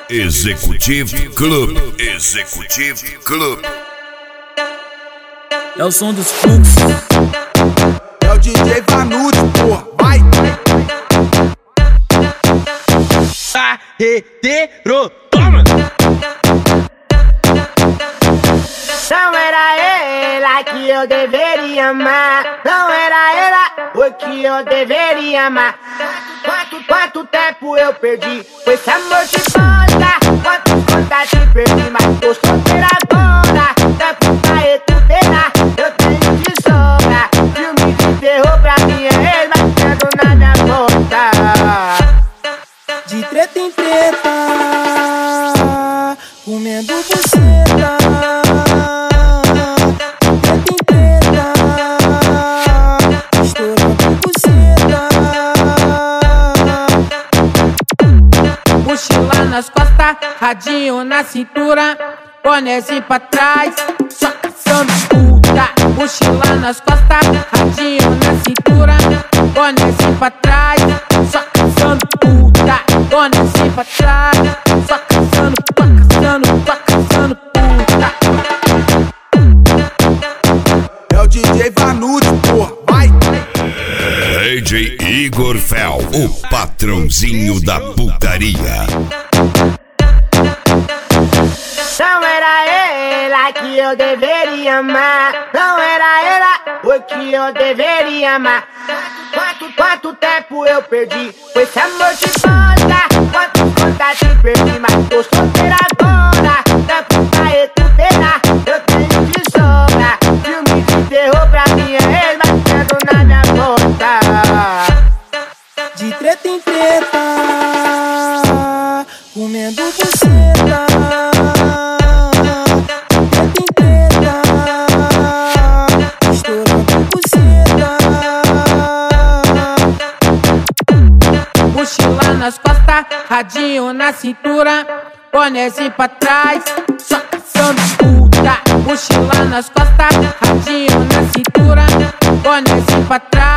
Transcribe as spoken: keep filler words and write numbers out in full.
Executive Club. Executive Club. É o som dos fluxos. É o D J Vanucci, porra, vai! Carreteiro, toma! Não era ela que eu deveria amar. Não era ela o que eu deveria amar. Quanto, quanto tempo eu perdi com esse amor de bosta. Quantas vontades perdi, mas tô solteira agora. Dá pra recuperar, eu tenho de sobra. Filme de terror pra mim é ele batendo na minha porta. De treta em treta, comendo buceta. Treta em treta, estourando buceta. Mochila nas costas, radinho na cintura, bonézinho pra trás, só caçando puta. Mochila nas costas, radinho na cintura, bonézinho pra trás, só caçando puta. Bonézinho pra trás, só caçando, só caçando, só caçando puta. É o D J Vanucci, porra, vai! D J Igor Fel, o patrãozinho da putaria. Não era ela que eu deveria amar. Não era ela o que eu deveria amar. Quanto, quanto tempo eu perdi com esse amor de bosta. Quantas vontades perdi, mas tô solteira agora. Dá pra recuperar, eu tenho de sobra. Filme de terror pra mim é ele batendo na minha porta. De treta em treta, comendo buceta. Treta em treta, estourando buceta. Mochila nas costas, radinho na cintura, bonézinho pra trás, só caçando puta. Mochila nas costas, radinho na cintura, bonézinho pra trás.